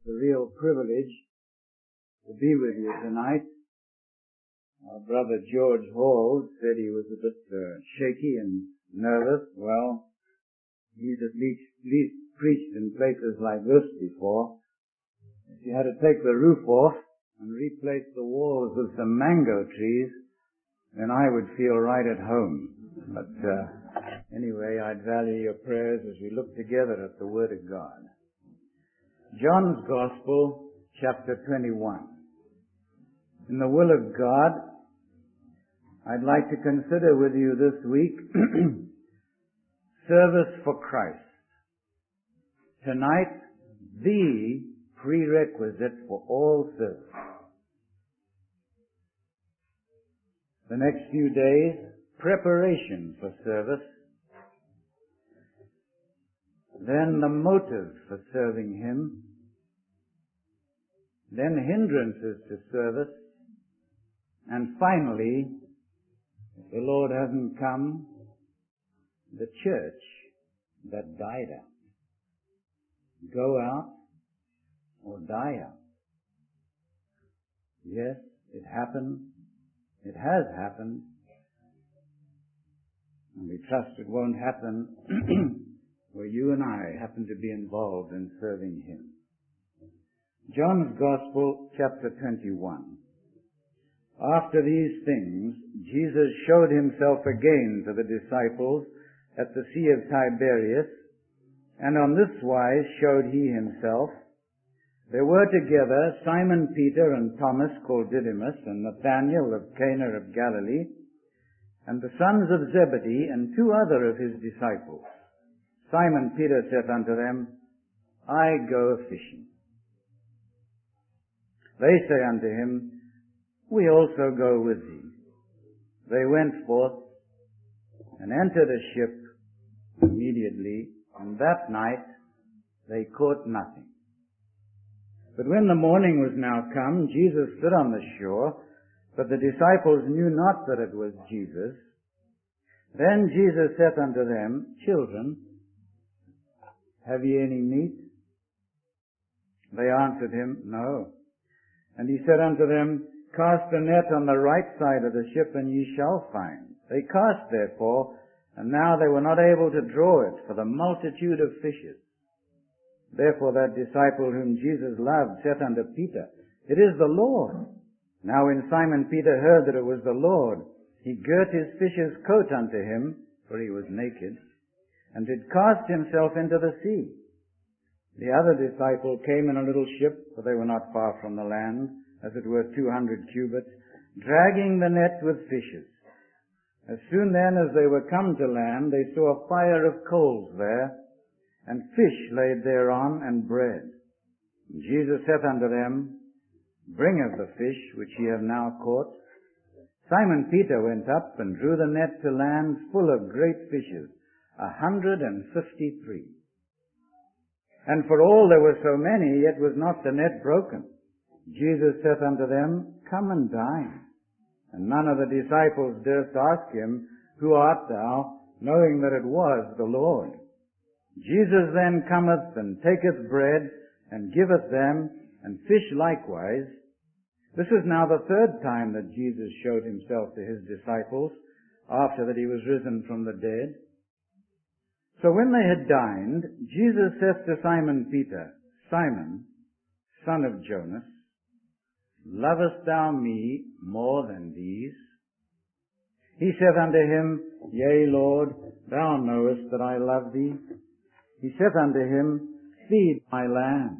a real privilege to be with you tonight. Our brother George Hall said he was a bit shaky and nervous. Well, he's at least preached in places like this before. If you had to take the roof off and replace the walls with some mango trees, then I would feel right at home. But anyway, I'd value your prayers as we look together at the Word of God. John's Gospel, chapter 21. In the will of God, I'd like to consider with you this week service for Christ. Tonight, the prerequisite for all service. The next few days, preparation for service. Then the motive for serving Him. Then hindrances to service. And finally, if the Lord hasn't come, the church that died out. Go out or die out. Yes, it happened. It has happened. And we trust it won't happen where you and I happen to be involved in serving Him. John's Gospel, chapter 21. After these things, Jesus showed Himself again to the disciples at the Sea of Tiberias, and on this wise showed He Himself. There were together Simon Peter and Thomas called Didymus, and Nathanael of Cana of Galilee, and the sons of Zebedee, and two other of His disciples. Simon Peter said unto them, I go a-fishing. They say unto Him, We also go with thee. They went forth and entered a ship immediately, and that night they caught nothing. But when the morning was now come, Jesus stood on the shore, but the disciples knew not that it was Jesus. Then Jesus said unto them, Children, have ye any meat? They answered Him, No. And He said unto them, Cast a net on the right side of the ship, and ye shall find. They cast therefore, and now they were not able to draw it for the multitude of fishes. Therefore that disciple whom Jesus loved said unto Peter, It is the Lord. Now when Simon Peter heard that it was the Lord, he girt his fisher's coat unto him, for he was naked, and did cast himself into the sea. The other disciple came in a little ship, for they were not far from the land, as it were 200 cubits, dragging the net with fishes. As soon then as they were come to land, they saw a fire of coals there, and fish laid thereon, and bread. And Jesus said unto them, Bring of the fish which ye have now caught. Simon Peter went up and drew the net to land full of great fishes, 153. And for all there were so many, yet was not the net broken. Jesus said unto them, Come and dine. And none of the disciples durst ask Him, Who art thou? Knowing that it was the Lord. Jesus then cometh and taketh bread, and giveth them, and fish likewise. This is now the third time that Jesus showed Himself to His disciples, after that He was risen from the dead. So when they had dined, Jesus saith to Simon Peter, Simon, son of Jonas, lovest thou me more than these? He said unto Him, Yea, Lord, thou knowest that I love thee. He said unto him, Feed my lambs.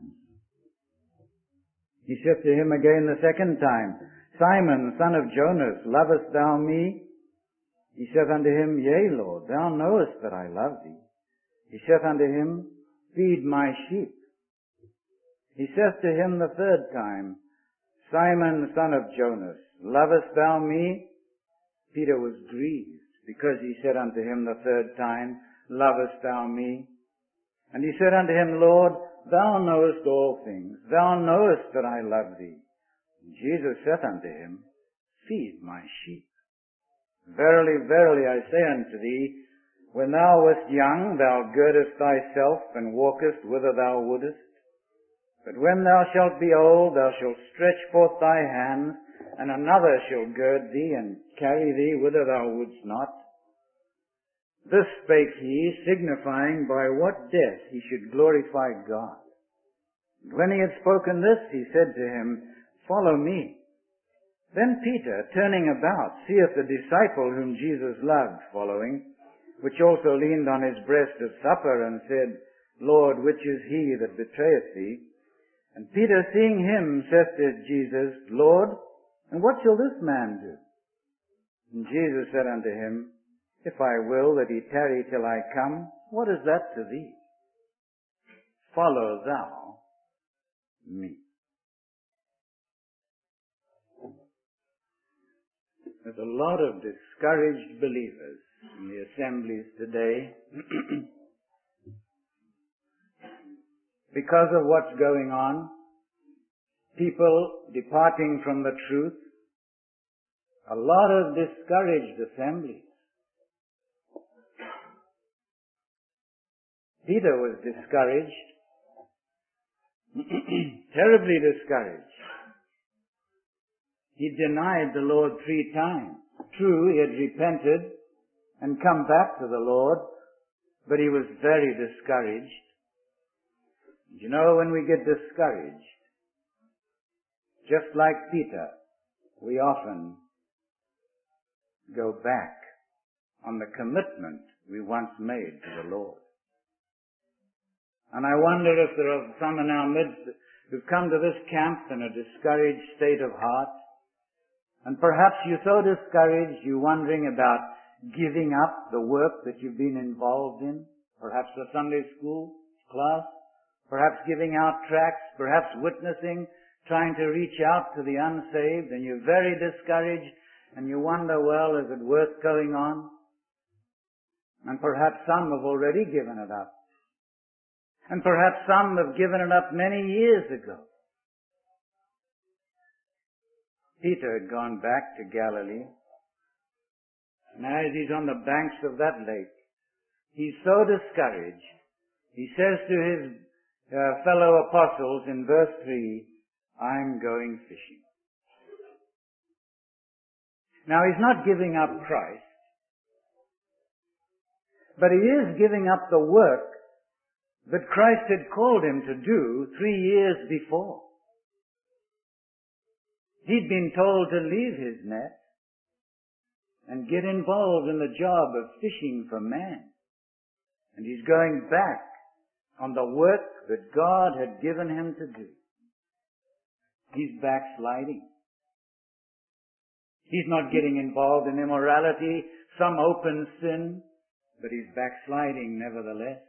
He said to him again the second time, Simon, son of Jonas, lovest thou me? He said unto him, Yea, Lord, thou knowest that I love thee. He said unto him, Feed my sheep. He saith to him the third time, Simon, son of Jonas, lovest thou me? Peter was grieved, because he said unto him the third time, Lovest thou me? And he said unto him, Lord, thou knowest all things. Thou knowest that I love thee. And Jesus said unto him, Feed my sheep. Verily, verily, I say unto thee, when thou wast young, thou girdest thyself and walkest whither thou wouldest. But when thou shalt be old, thou shalt stretch forth thy hand, and another shall gird thee, and carry thee whither thou wouldst not. This spake he, signifying by what death he should glorify God. And when he had spoken this, he said to him, Follow me. Then Peter, turning about, seeth the disciple whom Jesus loved following, which also leaned on his breast at supper, and said, Lord, which is he that betrayeth thee? And Peter, seeing him, saith to Jesus, Lord, and what shall this man do? And Jesus said unto him, If I will that he tarry till I come, what is that to thee? Follow thou me. There's a lot of discouraged believers in the assemblies today because of what's going on. People departing from the truth. A lot of discouraged assemblies. Peter was discouraged. Terribly discouraged. He denied the Lord 3 times. True, he had repented and come back to the Lord, but he was very discouraged. You know, when we get discouraged, just like Peter, we often go back on the commitment we once made to the Lord. And I wonder if there are some in our midst who've come to this camp in a discouraged state of heart. And perhaps you're so discouraged, you're wondering about giving up the work that you've been involved in. Perhaps a Sunday school class. Perhaps giving out tracts. Perhaps witnessing, trying to reach out to the unsaved. And you're very discouraged. And you wonder, well, is it worth going on? And perhaps some have already given it up. And perhaps some have given it up many years ago. Peter had gone back to Galilee. Now as he's on the banks of that lake, he's so discouraged. He says to his fellow apostles in verse 3, I'm going fishing. Now he's not giving up Christ, but he is giving up the work that Christ had called him to do 3 years before. He'd been told to leave his net and get involved in the job of fishing for man. And he's going back on the work that God had given him to do. He's backsliding. He's not getting involved in immorality, some open sin, but he's backsliding nevertheless.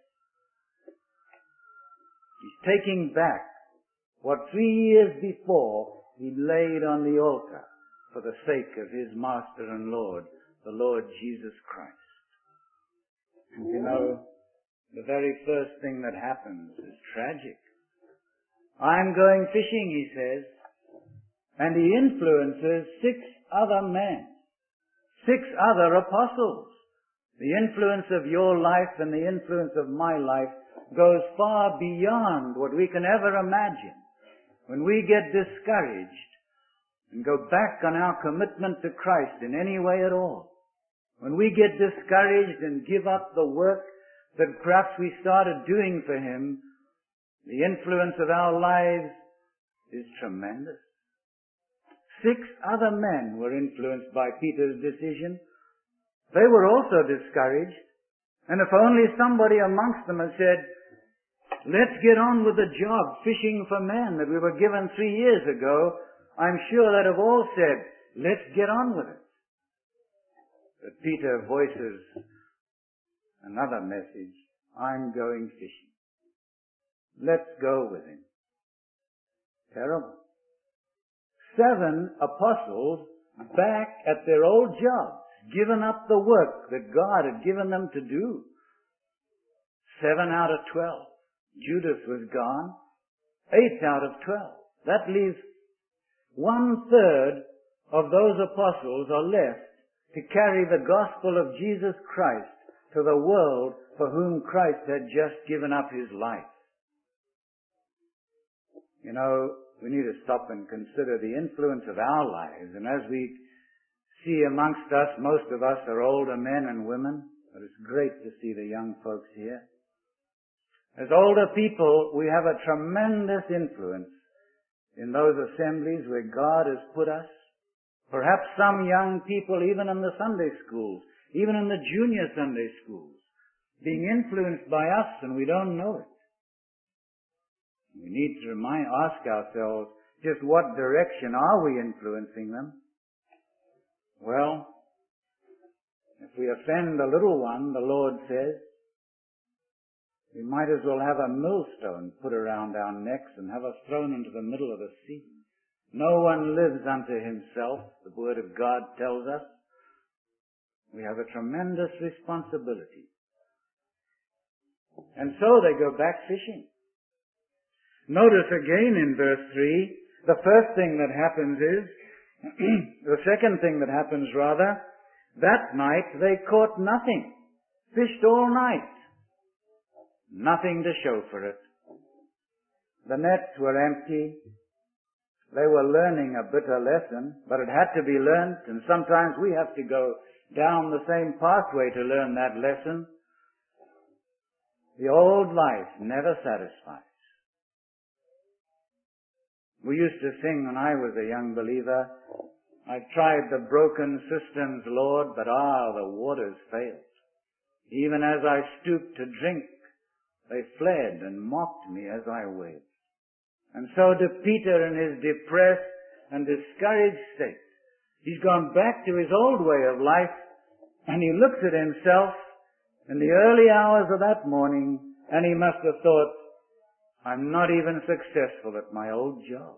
He's taking back what 3 years before he laid on the altar for the sake of his Master and Lord, the Lord Jesus Christ. And you know, the very first thing that happens is tragic. I'm going fishing, he says, and he influences 6 other men, 6 other apostles. The influence of your life and the influence of my life goes far beyond what we can ever imagine. When we get discouraged and go back on our commitment to Christ in any way at all, when we get discouraged and give up the work that perhaps we started doing for Him, the influence of our lives is tremendous. 6 other men were influenced by Peter's decision. They were also discouraged. And if only somebody amongst them had said, let's get on with the job fishing for men that we were given 3 years ago, I'm sure they'd have all said, let's get on with it. But Peter voices another message. I'm going fishing. Let's go with him. Terrible. 7 apostles back at their old jobs, given up the work that God had given them to do. 7 out of 12. Judas was gone. 8 out of 12. That leaves 1/3 of those apostles are left to carry the gospel of Jesus Christ to the world for whom Christ had just given up His life. You know, we need to stop and consider the influence of our lives. And as we see amongst us, most of us are older men and women, but it's great to see the young folks here. As older people, we have a tremendous influence in those assemblies where God has put us. Perhaps some young people, even in the Sunday schools, even in the junior Sunday schools, being influenced by us and we don't know it. We need to ask ourselves, just what direction are we influencing them? Well, if we offend the little one, the Lord says, we might as well have a millstone put around our necks and have us thrown into the middle of the sea. No one lives unto himself, the Word of God tells us. We have a tremendous responsibility. And so they go back fishing. Notice again in verse 3, the first thing that happens is, the second thing that happens rather, that night they caught nothing. Fished all night. Nothing to show for it. The nets were empty. They were learning a bitter lesson, but it had to be learnt, and sometimes we have to go down the same pathway to learn that lesson. The old life never satisfies. We used to sing when I was a young believer, I've tried the broken cisterns, Lord, but the waters failed. Even as I stooped to drink, they fled and mocked me as I wailed. And so to Peter in his depressed and discouraged state, he's gone back to his old way of life, and he looks at himself in the early hours of that morning, and he must have thought, I'm not even successful at my old job.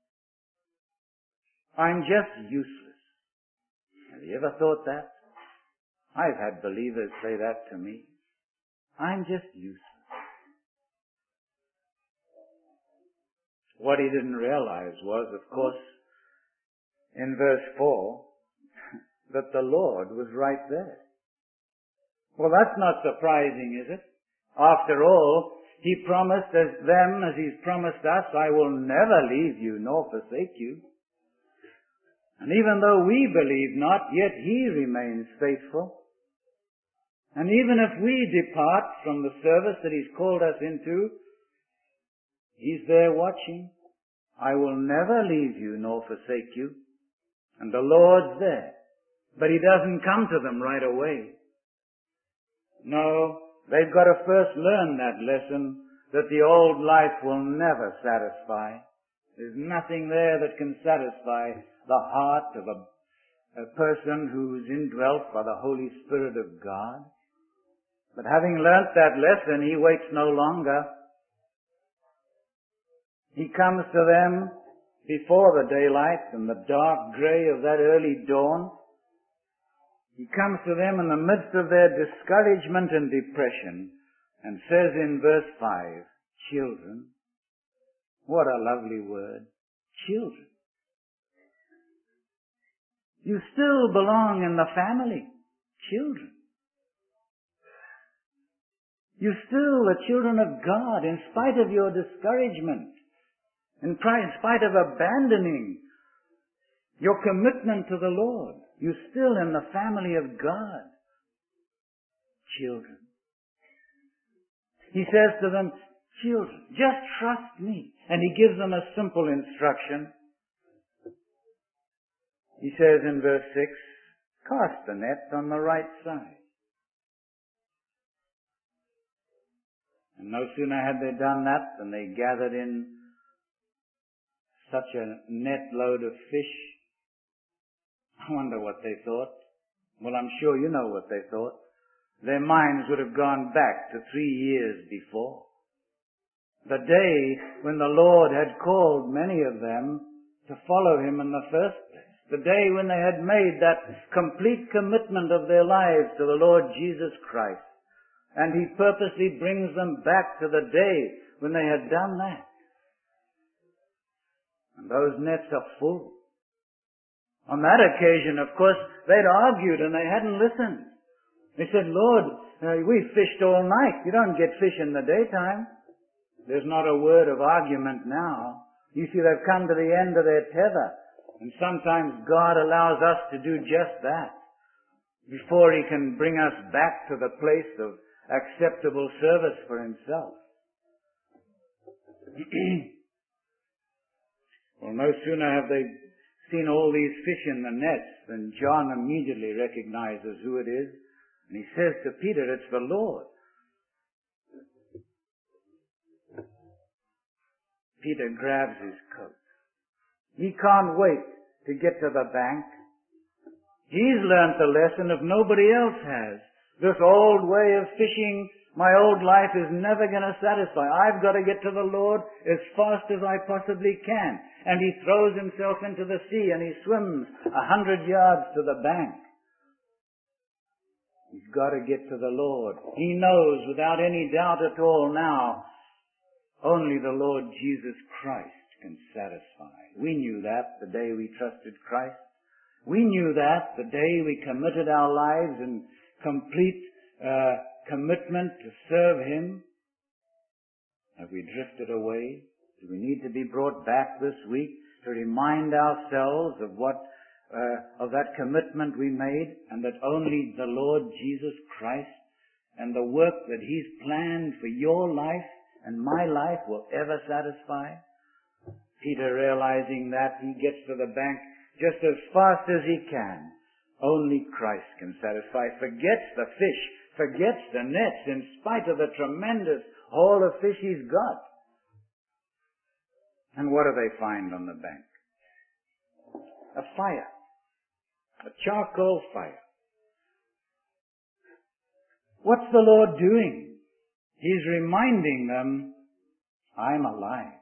I'm just useless. Have you ever thought that? I've had believers say that to me. I'm just useless. What he didn't realize was, of course, in verse 4, that the Lord was right there. Well, that's not surprising, is it? After all, he promised them as he's promised us, I will never leave you nor forsake you. And even though we believe not, yet he remains faithful. And even if we depart from the service that he's called us into, he's there watching. I will never leave you nor forsake you. And the Lord's there. But he doesn't come to them right away. No, they've got to first learn that lesson that the old life will never satisfy. There's nothing there that can satisfy the heart of a person who's indwelt by the Holy Spirit of God. But having learnt that lesson, he waits no longer. He comes to them before the daylight and the dark grey of that early dawn. He comes to them in the midst of their discouragement and depression and says in verse 5, children. What a lovely word. Children. You still belong in the family. Children. You're still the children of God in spite of your discouragement, in spite of abandoning your commitment to the Lord. You're still in the family of God. Children. He says to them, children, just trust me. And he gives them a simple instruction. He says in verse 6, cast the net on the right side. And no sooner had they done that than they gathered in such a net load of fish. I wonder what they thought. Well, I'm sure you know what they thought. Their minds would have gone back to 3 years before. The day when the Lord had called many of them to follow him in the first place. The day when they had made that complete commitment of their lives to the Lord Jesus Christ. And he purposely brings them back to the day when they had done that. And those nets are full. On that occasion, of course, they'd argued and they hadn't listened. They said, Lord, we fished all night. You don't get fish in the daytime. There's not a word of argument now. You see, they've come to the end of their tether. And sometimes God allows us to do just that before He can bring us back to the place of acceptable service for Himself. Well, no sooner have they seen all these fish in the nets than John immediately recognizes who it is. And he says to Peter, "It's the Lord." Peter grabs his coat. He can't wait to get to the bank. He's learnt the lesson if nobody else has. This old way of fishing, my old life, is never going to satisfy. I've got to get to the Lord as fast as I possibly can. And he throws himself into the sea and he swims 100 yards to the bank. He's got to get to the Lord. He knows without any doubt at all now, only the Lord Jesus Christ can satisfy. We knew that the day we trusted Christ. We knew that the day we committed our lives in complete commitment to serve Him. Have we drifted away? Do we need to be brought back this week to remind ourselves of of that commitment we made, and that only the Lord Jesus Christ and the work that He's planned for your life and my life will ever satisfy? Peter, realizing that, he gets to the bank just as fast as he can. Only Christ can satisfy. Forgets the fish, forgets the nets, in spite of the tremendous haul of fish he's got. And what do they find on the bank? A fire. A charcoal fire. What's the Lord doing? He's reminding them, I'm alive.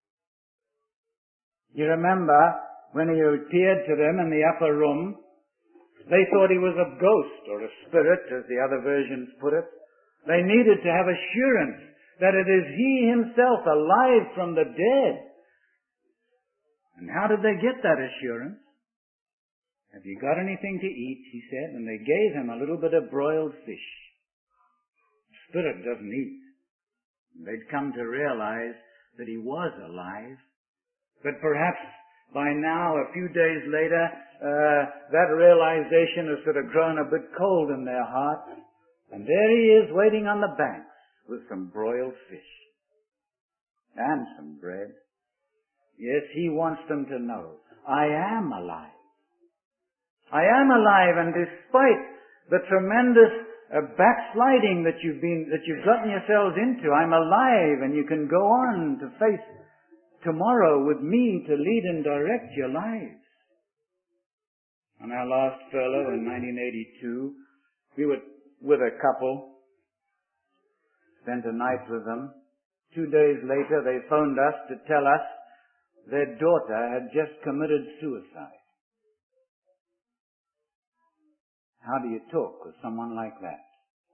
You remember when He appeared to them in the upper room, they thought He was a ghost or a spirit, as the other versions put it. They needed to have assurance that it is He Himself alive from the dead. And how did they get that assurance? Have you got anything to eat? He said, and they gave Him a little bit of broiled fish. The spirit doesn't eat. They'd come to realize that He was alive. But perhaps by now, a few days later, that realization has sort of grown a bit cold in their hearts. And there He is waiting on the banks with some broiled fish and some bread. Yes, He wants them to know, I am alive. I am alive, and despite the tremendous backsliding that you've gotten yourselves into, I'm alive, and you can go on to face tomorrow with me to lead and direct your lives. On our last furlough in 1982, we were with a couple, spent a night with them. 2 days later, they phoned us to tell us their daughter had just committed suicide. How do you talk with someone like that?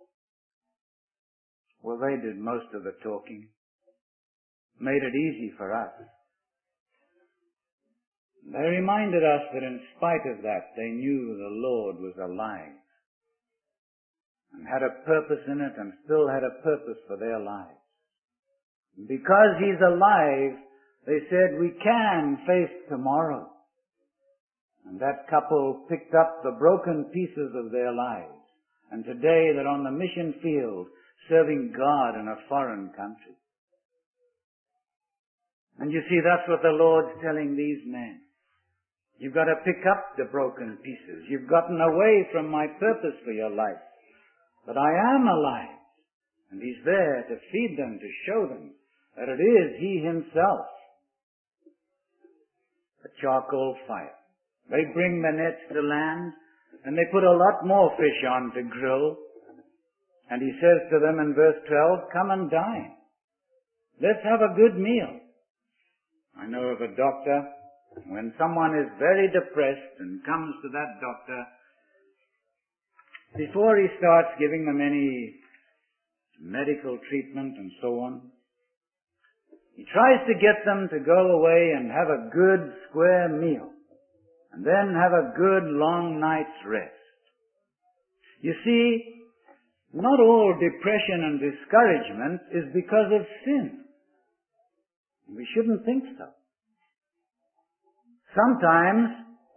Well, they did most of the talking. Made it easy for us. They reminded us that in spite of that, they knew the Lord was alive and had a purpose in it and still had a purpose for their lives. Because He's alive, they said, we can face tomorrow. And that couple picked up the broken pieces of their lives. And today they're on the mission field serving God in a foreign country. And you see, that's what the Lord's telling these men. You've got to pick up the broken pieces. You've gotten away from my purpose for your life. But I am alive. And He's there to feed them, to show them that it is He Himself. A charcoal fire. They bring the nets to land, and they put a lot more fish on to grill. And He says to them in verse 12, come and dine. Let's have a good meal. I know of a doctor, when someone is very depressed and comes to that doctor, before he starts giving them any medical treatment and so on, he tries to get them to go away and have a good square meal, and then have a good long night's rest. You see, not all depression and discouragement is because of sin. We shouldn't think so. Sometimes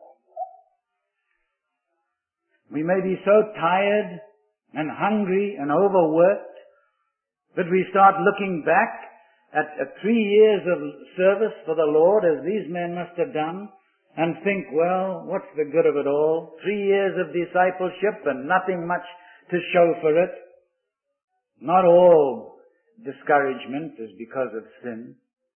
we may be so tired and hungry and overworked that we start looking back at 3 years of service for the Lord, as these men must have done, and think, well, what's the good of it all? 3 years of discipleship and nothing much to show for it. Not all discouragement is because of sin.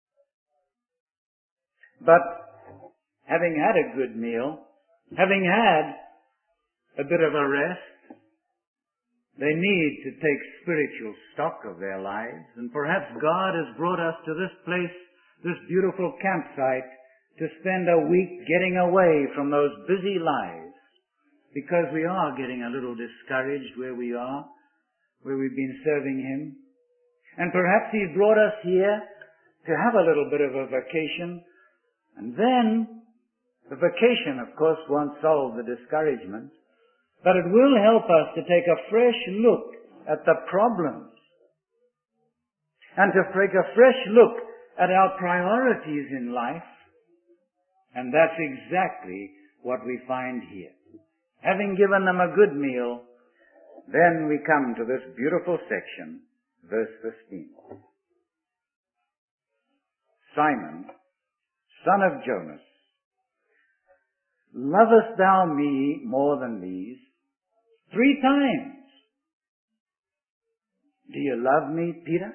But having had a good meal, having had a bit of a rest, they need to take spiritual stock of their lives. And perhaps God has brought us to this place, this beautiful campsite, to spend a week getting away from those busy lives, because we are getting a little discouraged where we are, where we've been serving Him. And perhaps He's brought us here to have a little bit of a vacation. And then, the vacation, of course, won't solve the discouragement, but it will help us to take a fresh look at the problems and to take a fresh look at our priorities in life. And that's exactly what we find here. Having given them a good meal, then we come to this beautiful section, verse 15. Simon, son of Jonas, lovest thou me more than these? 3 times. Do you love me, Peter?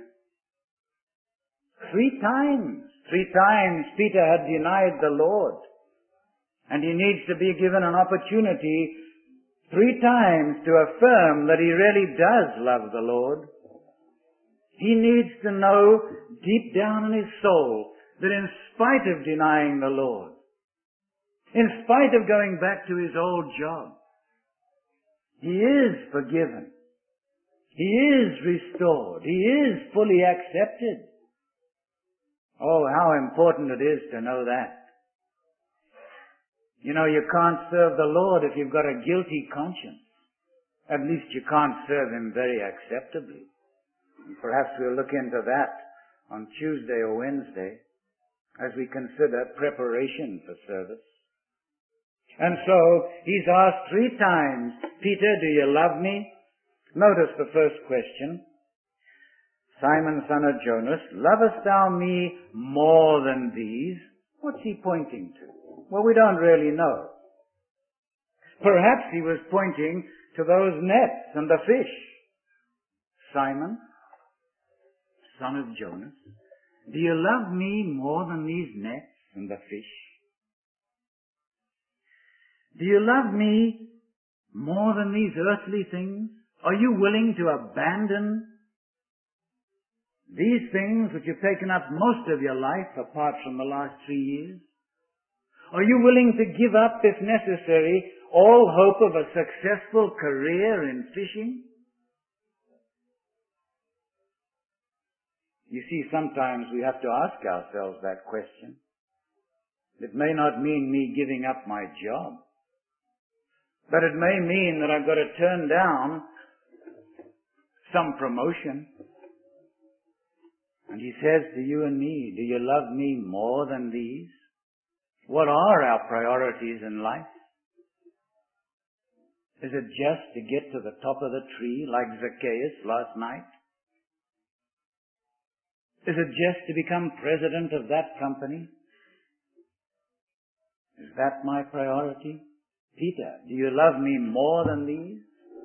3 times. 3 times Peter had denied the Lord. And he needs to be given an opportunity 3 times to affirm that he really does love the Lord. He needs to know deep down in his soul that in spite of denying the Lord, in spite of going back to his old job, he is forgiven. He is restored. He is fully accepted. Oh, how important it is to know that. You know, you can't serve the Lord if you've got a guilty conscience. At least you can't serve Him very acceptably. And perhaps we'll look into that on Tuesday or Wednesday as we consider preparation for service. And so, he's asked 3 times, Peter, do you love me? Notice the first question. Simon, son of Jonas, lovest thou me more than these? What's he pointing to? Well, we don't really know. Perhaps he was pointing to those nets and the fish. Simon, son of Jonas, do you love me more than these nets and the fish? Do you love me more than these earthly things? Are you willing to abandon these things which have taken up most of your life apart from the last 3 years? Are you willing to give up, if necessary, all hope of a successful career in fishing? You see, sometimes we have to ask ourselves that question. It may not mean me giving up my job, but it may mean that I've got to turn down some promotion. And he says to you and me, do you love me more than these? What are our priorities in life? Is it just to get to the top of the tree like Zacchaeus last night? Is it just to become president of that company? Is that my priority? Peter, do you love me more than these?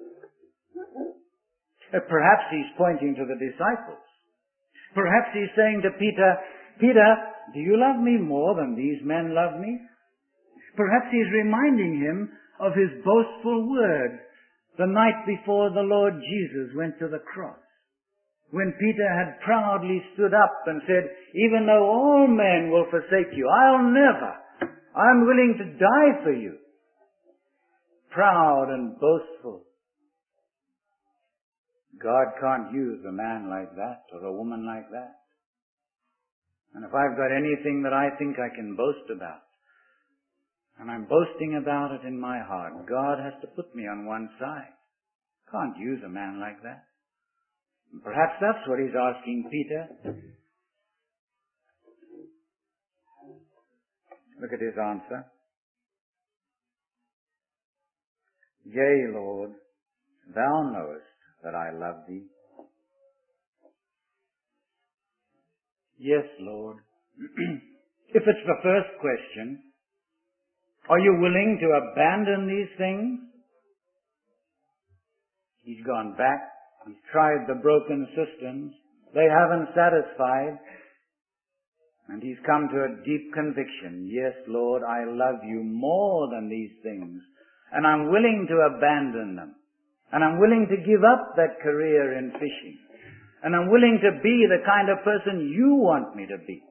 Perhaps he's pointing to the disciples. Perhaps he's saying to Peter, Peter, do you love me more than these men love me? Perhaps he's reminding him of his boastful words the night before the Lord Jesus went to the cross, when Peter had proudly stood up and said, even though all men will forsake you, I'll never. I'm willing to die for you. Proud and boastful. God can't use a man like that or a woman like that. And if I've got anything that I think I can boast about, and I'm boasting about it in my heart, God has to put me on one side. Can't use a man like that. And perhaps that's what he's asking Peter. Look at his answer. Yea, Lord, thou knowest that I love thee. Yes, Lord. If it's the first question, are you willing to abandon these things? He's gone back. He's tried the broken systems. They haven't satisfied. And he's come to a deep conviction. Yes, Lord, I love you more than these things. And I'm willing to abandon them. And I'm willing to give up that career in fishing. And I'm willing to be the kind of person you want me to be.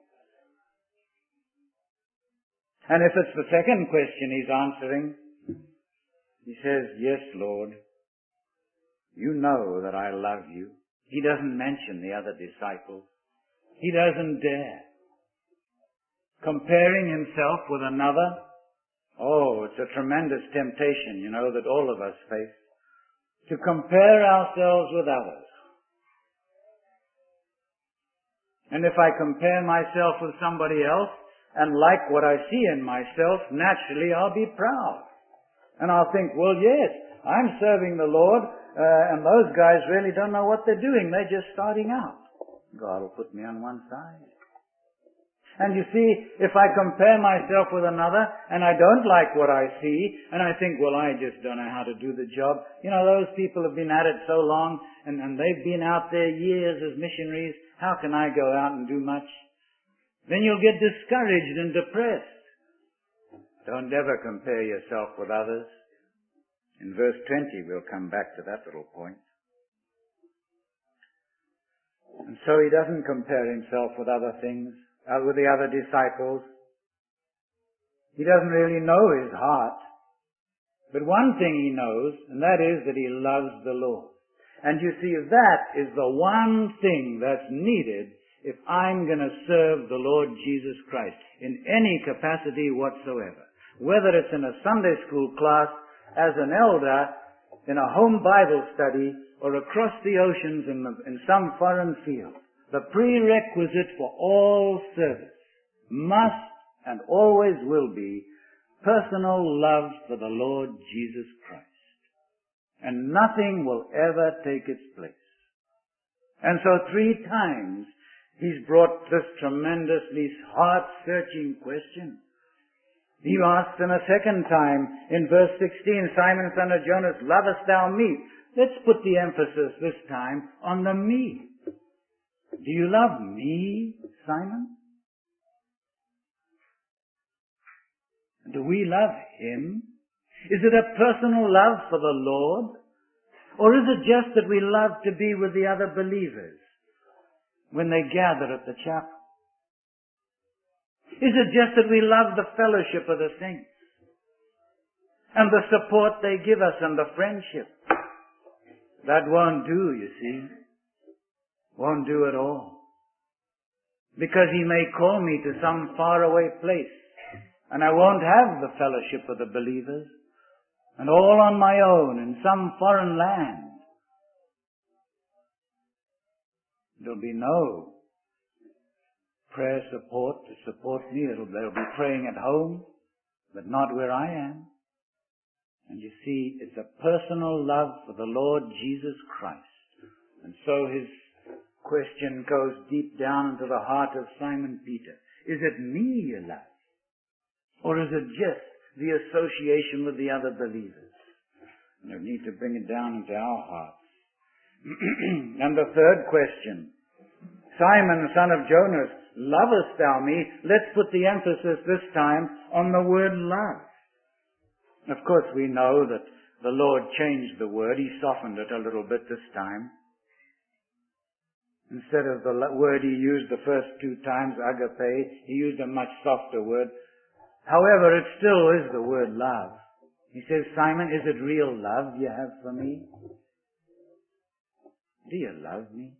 And if it's the second question he's answering, he says, yes, Lord, you know that I love you. He doesn't mention the other disciples. He doesn't dare. Comparing himself with another, oh, it's a tremendous temptation, that all of us face. To compare ourselves with others. And if I compare myself with somebody else and like what I see in myself, naturally I'll be proud. And I'll think, well, yes, I'm serving the Lord, and those guys really don't know what they're doing. They're just starting out. God will put me on one side. And you see, if I compare myself with another, and I don't like what I see, and I think, well, I just don't know how to do the job. Those people have been at it so long, and they've been out there years as missionaries. How can I go out and do much? Then you'll get discouraged and depressed. Don't ever compare yourself with others. In verse 20, we'll come back to that little point. And so he doesn't compare himself with other things, with the other disciples. He doesn't really know his heart. But one thing he knows, and that is that he loves the Lord. And you see, that is the one thing that's needed if I'm going to serve the Lord Jesus Christ in any capacity whatsoever. Whether it's in a Sunday school class, as an elder, in a home Bible study, or across the oceans in some foreign field. The prerequisite for all service must and always will be personal love for the Lord Jesus Christ. And nothing will ever take its place. And so 3 times he's brought this tremendously heart-searching question. He asks him a second time in verse 16, Simon, son of Jonas, lovest thou me? Let's put the emphasis this time on the me. Do you love me, Simon? Do we love him? Is it a personal love for the Lord? Or is it just that we love to be with the other believers when they gather at the chapel? Is it just that we love the fellowship of the saints and the support they give us and the friendship? That won't do, you see. Won't do at all. Because he may call me to some faraway place and I won't have the fellowship of the believers, and all on my own in some foreign land. There'll be no prayer support to support me. They'll be praying at home, but not where I am. And you see, it's a personal love for the Lord Jesus Christ. And so his question goes deep down into the heart of Simon Peter. Is it me you love? Or is it just the association with the other believers? And we need to bring it down into our hearts. And the third question, Simon, son of Jonas, lovest thou me? Let's put the emphasis this time on the word love. Of course, we know that the Lord changed the word. He softened it a little bit this time. Instead of the word he used the first 2 times, agape, he used a much softer word. However, it still is the word love. He says, Simon, is it real love you have for me? Do you love me?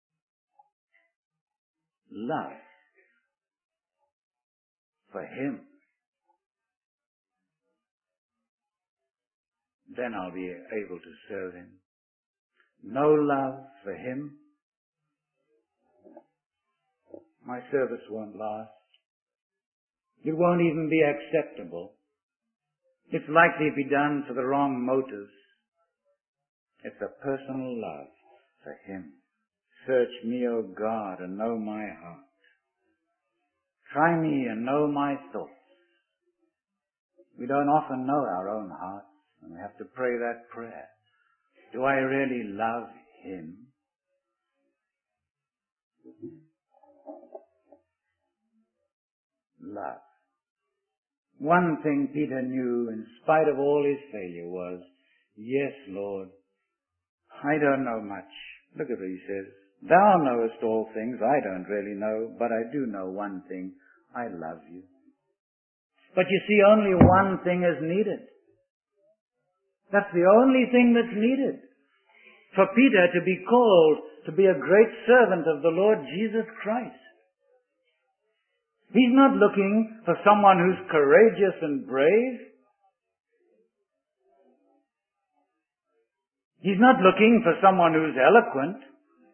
Love for him. Then I'll be able to serve him. No love for him, my service won't last. It won't even be acceptable. It's likely to be done for the wrong motives. It's a personal love for Him. Search me, O God, and know my heart. Try me and know my thoughts. We don't often know our own hearts, and we have to pray that prayer. Do I really love Him? Love. One thing Peter knew in spite of all his failure was, yes, Lord, I don't know much. Look at what he says. Thou knowest all things. I don't really know, but I do know one thing. I love you. But you see, only one thing is needed. That's the only thing that's needed for Peter to be called to be a great servant of the Lord Jesus Christ. He's not looking for someone who's courageous and brave. He's not looking for someone who's eloquent.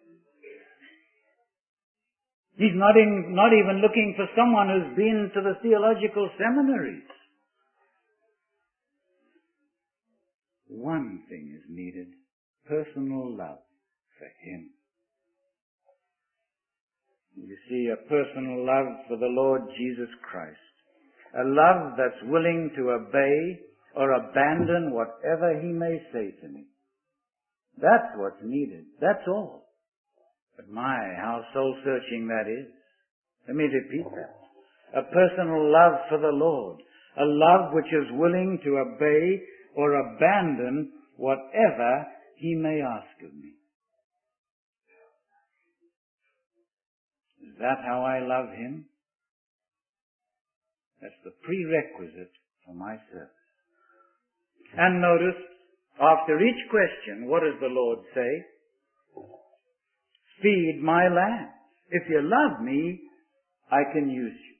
He's not even looking for someone who's been to the theological seminaries. One thing is needed: personal love for Him. You see, a personal love for the Lord Jesus Christ. A love that's willing to obey or abandon whatever He may say to me. That's what's needed. That's all. But my, how soul-searching that is. Let me repeat that. A personal love for the Lord. A love which is willing to obey or abandon whatever He may ask of me. Is that how I love Him? That's the prerequisite for my service. And notice, after each question, what does the Lord say? Feed my lambs. If you love me, I can use you.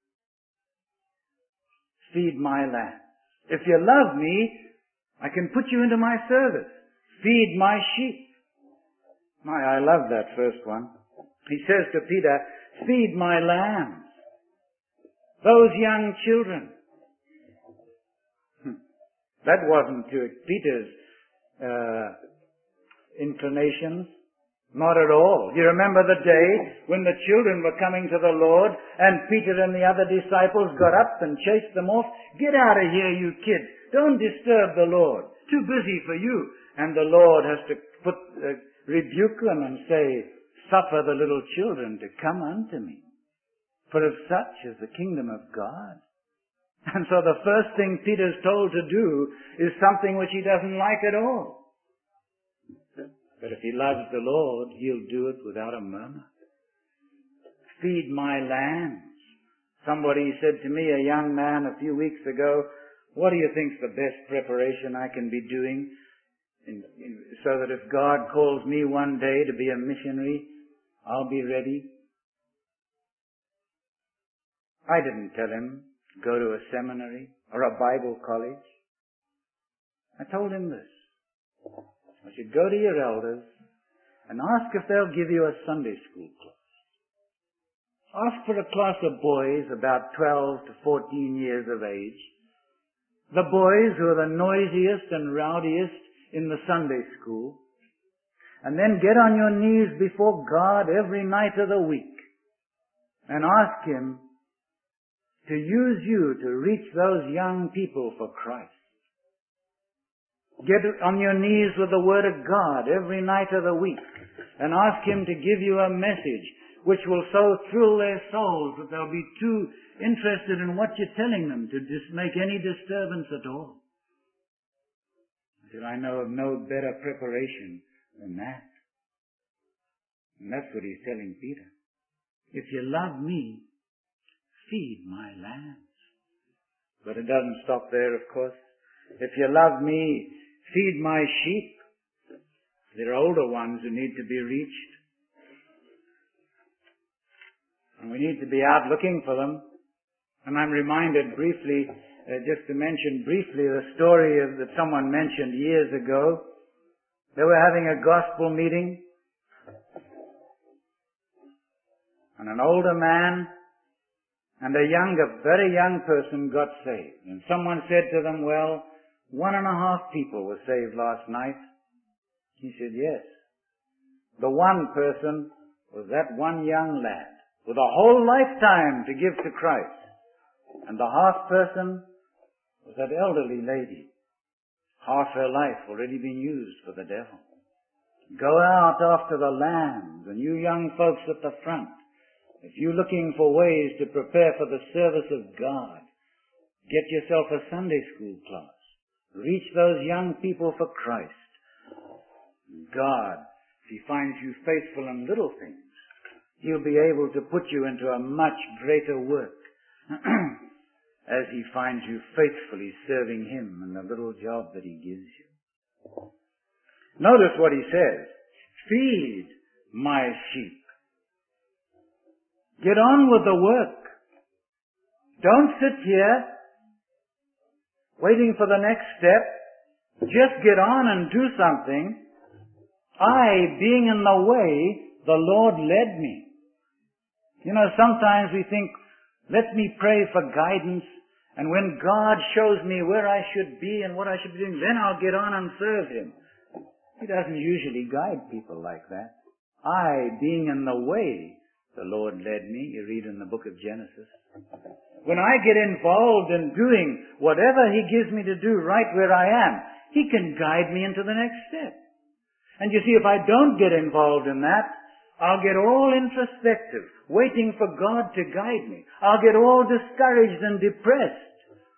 Feed my lambs. If you love me, I can put you into my service. Feed my sheep. I love that first one. He says to Peter, feed my lambs. Those young children. That wasn't to Peter's inclinations. Not at all. You remember the day when the children were coming to the Lord and Peter and the other disciples got up and chased them off? Get out of here, you kids. Don't disturb the Lord. Too busy for you. And the Lord has to rebuke them and say, suffer the little children to come unto me. For of such is the kingdom of God. And so the first thing Peter's told to do is something which he doesn't like at all. But if he loves the Lord, he'll do it without a murmur. Feed my lambs. Somebody said to me, a young man a few weeks ago, what do you think's the best preparation I can be doing so that if God calls me one day to be a missionary, I'll be ready? I didn't tell him, go to a seminary or a Bible college. I told him this. I should go to your elders and ask if they'll give you a Sunday school class. Ask for a class of boys about 12 to 14 years of age. The boys who are the noisiest and rowdiest in the Sunday school. And then get on your knees before God every night of the week and ask Him to use you to reach those young people for Christ. Get on your knees with the Word of God every night of the week and ask Him to give you a message which will so thrill their souls that they'll be too interested in what you're telling them to make any disturbance at all. Until I know of no better preparation than that. And that's what He's telling Peter. If you love me, feed my lambs. But it doesn't stop there, of course. If you love me, feed my sheep. There are older ones who need to be reached. And we need to be out looking for them. And I'm reminded briefly, just to mention briefly, the story that someone mentioned years ago. They were having a gospel meeting. And an older man And a very young person got saved. And someone said to them, well, 1.5 people were saved last night. He said, yes. The one person was that one young lad with a whole lifetime to give to Christ. And the half person was that elderly lady. Half her life already been used for the devil. Go out after the lambs, and you young folks at the front, if you're looking for ways to prepare for the service of God, get yourself a Sunday school class. Reach those young people for Christ. God, if He finds you faithful in little things, He'll be able to put you into a much greater work as He finds you faithfully serving Him in the little job that He gives you. Notice what He says. Feed my sheep. Get on with the work. Don't sit here waiting for the next step. Just get on and do something. Being in the way, the Lord led me. You know, sometimes we think, let me pray for guidance, and when God shows me where I should be and what I should be doing, then I'll get on and serve Him. He doesn't usually guide people like that. Being in the way, the Lord led me, you read in the book of Genesis. When I get involved in doing whatever He gives me to do right where I am, He can guide me into the next step. And you see, if I don't get involved in that, I'll get all introspective, waiting for God to guide me. I'll get all discouraged and depressed.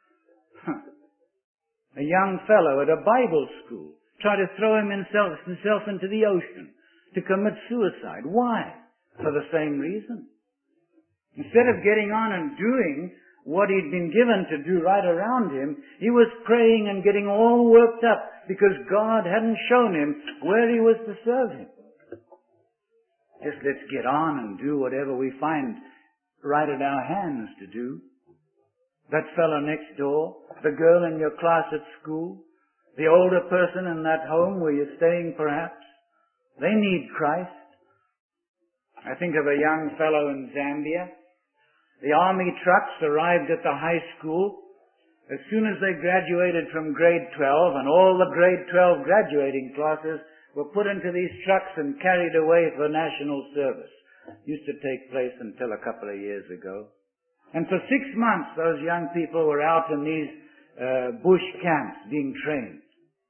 A young fellow at a Bible school tried to throw himself into the ocean to commit suicide. Why? For the same reason. Instead of getting on and doing what he'd been given to do right around him, he was praying and getting all worked up because God hadn't shown him where He was to serve Him. Just let's get on and do whatever we find right at our hands to do. That fellow next door, the girl in your class at school, the older person in that home where you're staying perhaps, they need Christ. I think of a young fellow in Zambia. The army trucks arrived at the high school as soon as they graduated from grade 12, and all the grade 12 graduating classes were put into these trucks and carried away for national service. Used to take place until a couple of years ago. And for 6 months, those young people were out in these bush camps being trained.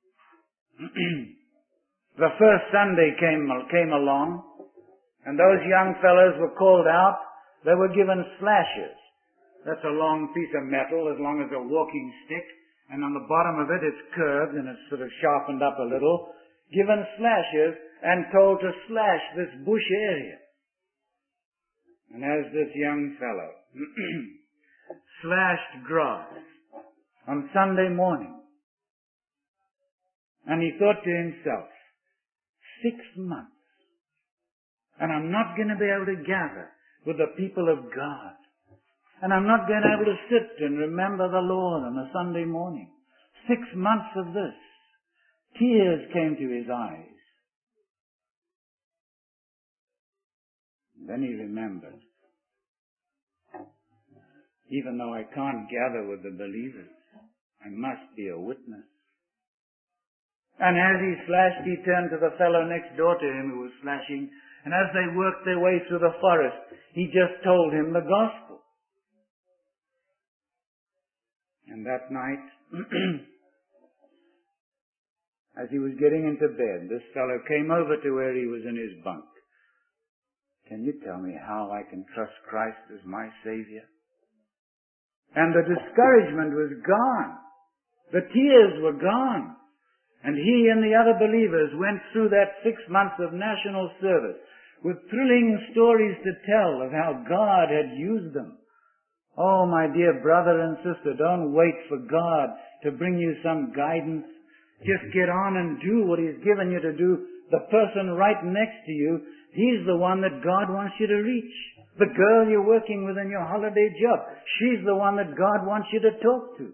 The first Sunday came along, and those young fellows were called out. They were given slashes. That's a long piece of metal as long as a walking stick, and on the bottom of it it's curved and it's sort of sharpened up a little. Given slashes and told to slash this bush area. And as this young fellow slashed grass on Sunday morning, and he thought to himself, 6 months, and I'm not going to be able to gather with the people of God. And I'm not going to be able to sit and remember the Lord on a Sunday morning. 6 months of this. Tears came to his eyes. Then he remembered, even though I can't gather with the believers, I must be a witness. And as he slashed, he turned to the fellow next door to him who was slashing, and as they worked their way through the forest, he just told him the gospel. And that night, as he was getting into bed, this fellow came over to where he was in his bunk. Can you tell me how I can trust Christ as my Savior? And the discouragement was gone. The tears were gone. And he and the other believers went through that 6 months of national service with thrilling stories to tell of how God had used them. Oh, my dear brother and sister, don't wait for God to bring you some guidance. Just get on and do what He's given you to do. The person right next to you, he's the one that God wants you to reach. The girl you're working with in your holiday job, she's the one that God wants you to talk to.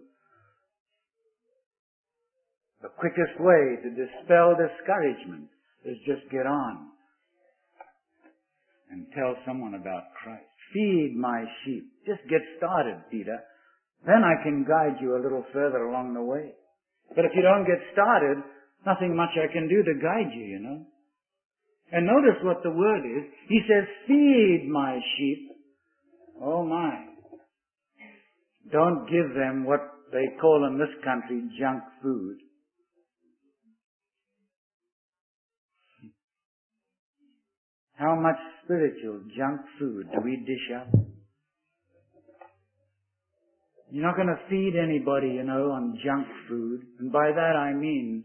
The quickest way to dispel discouragement is just get on and tell someone about Christ. Feed my sheep. Just get started, Peter. Then I can guide you a little further along the way. But if you don't get started, nothing much I can do to guide you, you know. And notice what the word is. He says, feed my sheep. Oh my. Don't give them what they call in this country junk food. How much spiritual junk food do we dish up? You're not going to feed anybody, you know, on junk food. And by that I mean,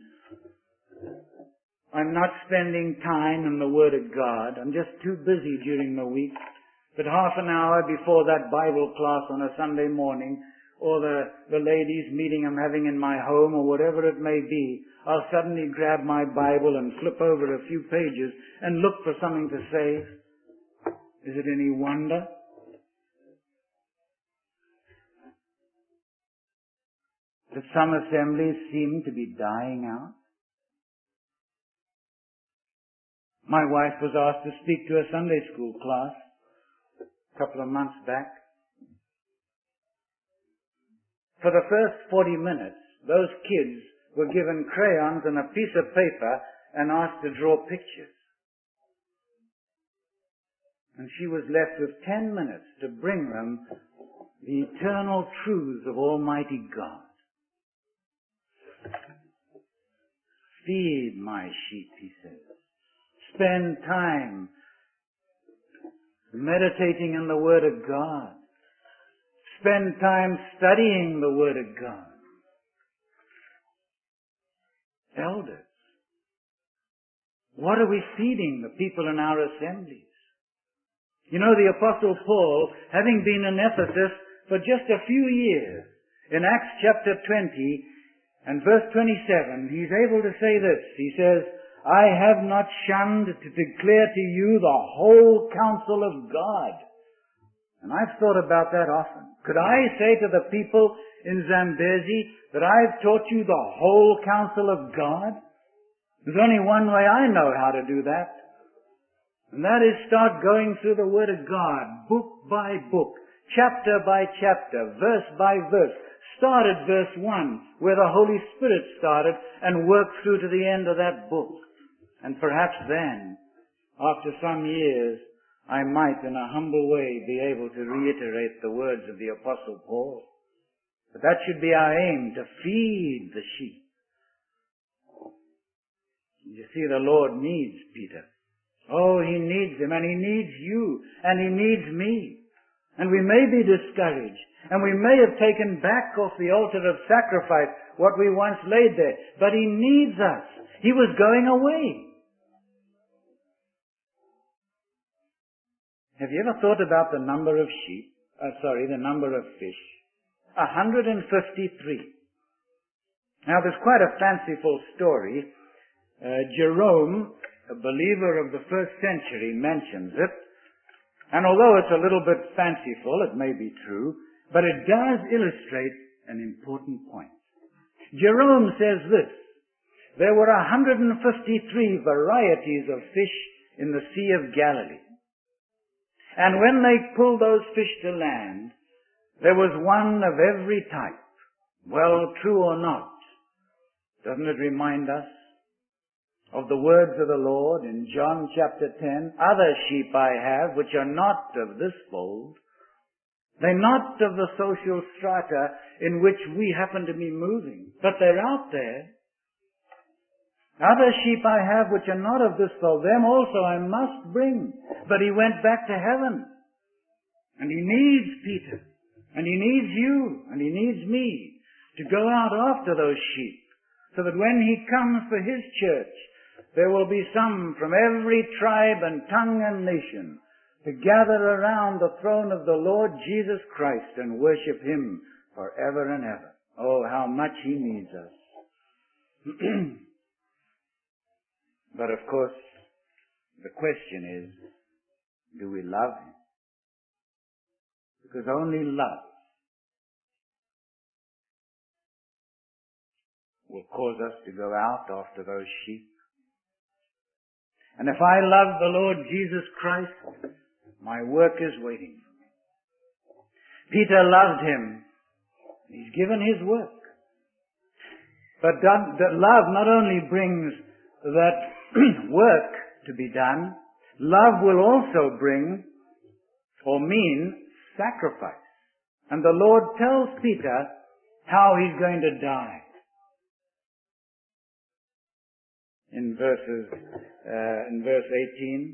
I'm not spending time in the Word of God. I'm just too busy during the week. But half an hour before that Bible class on a Sunday morning, or the ladies' meeting I'm having in my home, or whatever it may be, I'll suddenly grab my Bible and flip over a few pages and look for something to say. Is it any wonder? That some assemblies seem to be dying out? My wife was asked to speak to a Sunday school class a couple of months back. For the first 40 minutes, those kids were given crayons and a piece of paper and asked to draw pictures. And she was left with 10 minutes to bring them the eternal truths of Almighty God. Feed my sheep, he says. Spend time meditating in the Word of God. Spend time studying the Word of God. Elders, what are we feeding the people in our assemblies? You know, the Apostle Paul, having been in Ephesus for just a few years, in Acts chapter 20 and verse 27, he's able to say this. He says, I have not shunned to declare to you the whole counsel of God. And I've thought about that often. Could I say to the people in Zambezi that I've taught you the whole counsel of God? There's only one way I know how to do that. And that is start going through the Word of God, book by book, chapter by chapter, verse by verse. Start at verse 1, where the Holy Spirit started, and work through to the end of that book. And perhaps then, after some years, I might in a humble way be able to reiterate the words of the Apostle Paul. But that should be our aim, to feed the sheep. You see, the Lord needs Peter. Oh, He needs him, and He needs you, and He needs me. And we may be discouraged, and we may have taken back off the altar of sacrifice what we once laid there, but He needs us. He was going away. Have you ever thought about the number of the number of fish? 153. Now there's quite a fanciful story. Jerome, a believer of the first century, mentions it. And although it's a little bit fanciful, it may be true, but it does illustrate an important point. Jerome says this: there were 153 varieties of fish in the Sea of Galilee. And when they pulled those fish to land, there was one of every type. Well, true or not, doesn't it remind us of the words of the Lord in John chapter 10? Other sheep I have which are not of this fold. They're not of the social strata in which we happen to be moving, but they're out there. Other sheep I have which are not of this fold, them also I must bring. But He went back to heaven. And He needs Peter. And He needs you. And He needs me to go out after those sheep, so that when He comes for His church, there will be some from every tribe and tongue and nation to gather around the throne of the Lord Jesus Christ and worship Him forever and ever. Oh, how much He needs us. But of course, the question is, do we love Him? Because only love will cause us to go out after those sheep. And if I love the Lord Jesus Christ, my work is waiting for me. Peter loved him. He's given his work. But that love not only brings that work to be done, love will also bring or mean sacrifice. And the Lord tells Peter how he's going to die. In verse 18,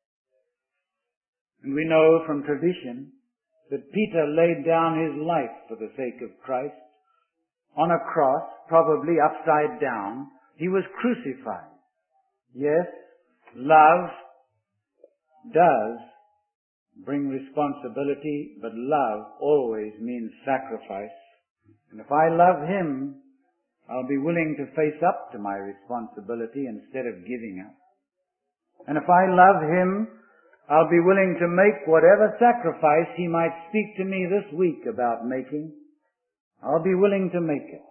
and we know from tradition that Peter laid down his life for the sake of Christ on a cross, probably upside down. He was crucified. Yes, love does bring responsibility, but love always means sacrifice. And if I love him, I'll be willing to face up to my responsibility instead of giving up. And if I love him, I'll be willing to make whatever sacrifice he might speak to me this week about making. I'll be willing to make it.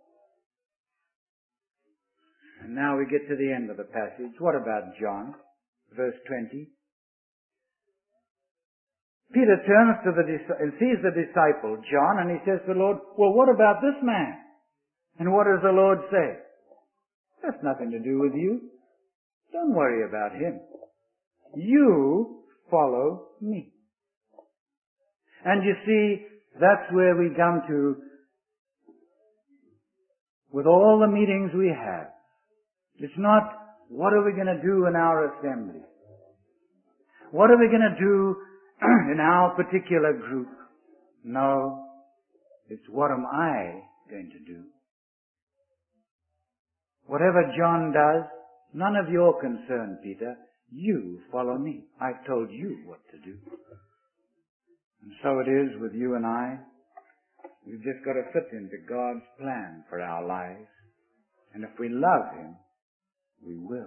And now we get to the end of the passage. What about John? Verse 20. Peter turns to and sees the disciple, John, and he says to the Lord, well, what about this man? And what does the Lord say? That's nothing to do with you. Don't worry about him. You follow me. And you see, that's where we come to with all the meetings we have. It's not, what are we going to do in our assembly? What are we going to do in our particular group? No, it's what am I going to do? Whatever John does, none of your concern, Peter. You follow me. I've told you what to do. And so it is with you and I. We've just got to fit into God's plan for our lives. And if we love him, we will.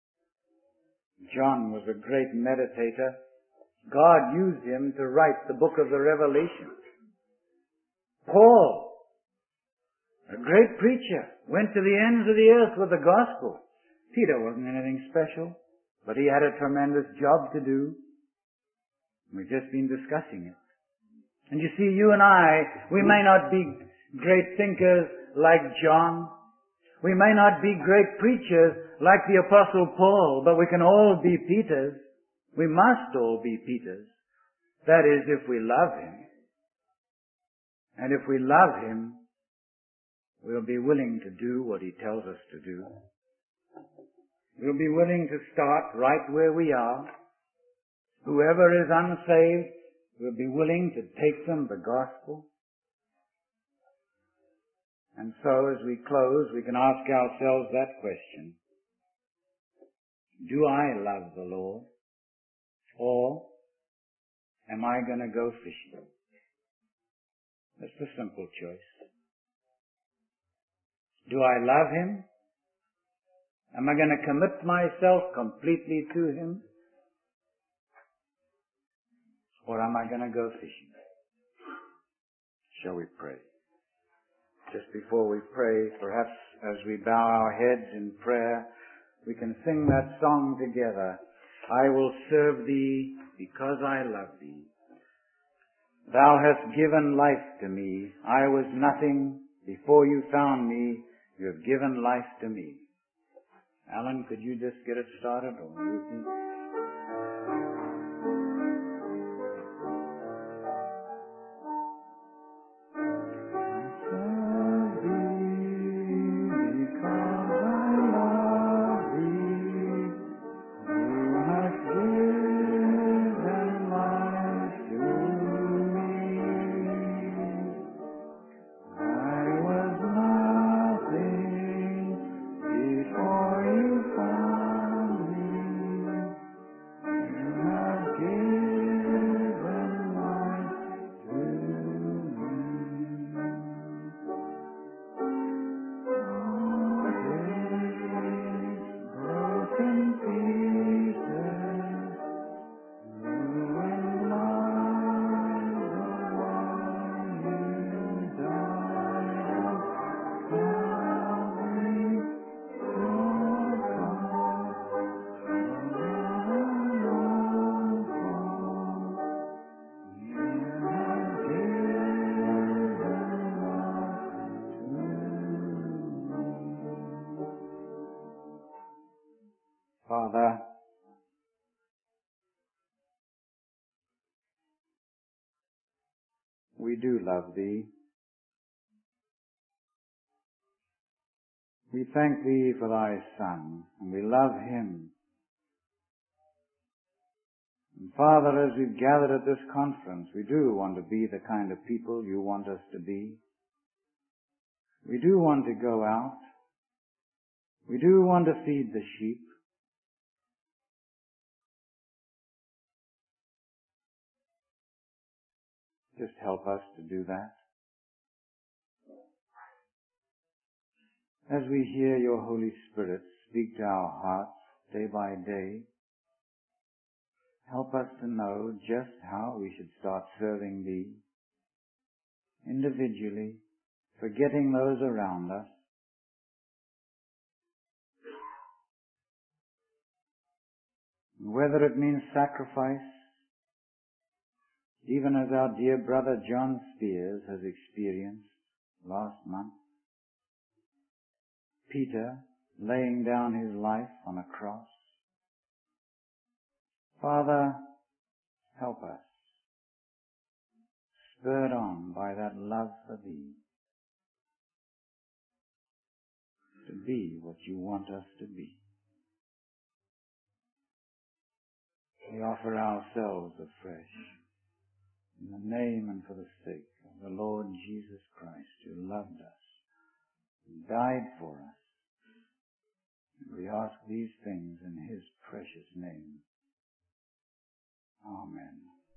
John was a great meditator. God used him to write the book of the Revelation. Paul, a great preacher, went to the ends of the earth with the gospel. Peter wasn't anything special, but he had a tremendous job to do. We've just been discussing it. And you see, you and I, we may not be great thinkers like John. We may not be great preachers like the Apostle Paul, but we can all be Peters. We must all be Peters. That is, if we love him. And if we love him, we'll be willing to do what he tells us to do. We'll be willing to start right where we are. Whoever is unsaved, we'll be willing to take them the gospel. And so as we close, we can ask ourselves that question. Do I love the Lord? Or am I going to go fishing? That's the simple choice. Do I love him? Am I going to commit myself completely to him? Or am I going to go fishing? Shall we pray? Just before we pray, perhaps as we bow our heads in prayer, we can sing that song together. I will serve thee because I love thee. Thou hast given life to me. I was nothing before you found me. You have given life to me. Alan, could you just get it started? Or Ruthie? we do love Thee. We thank Thee for Thy Son, and we love Him. And Father, as we've gathered at this conference, we do want to be the kind of people You want us to be. We do want to go out. We do want to feed the sheep. Just help us to do that. As we hear Your Holy Spirit speak to our hearts day by day, help us to know just how we should start serving Thee, individually, forgetting those around us. Whether it means sacrifice, even as our dear brother John Spears has experienced last month, Peter laying down his life on a cross. Father, help us, spurred on by that love for Thee, to be what You want us to be. We offer ourselves afresh in the name and for the sake of the Lord Jesus Christ, who loved us and died for us. And we ask these things in His precious name. Amen.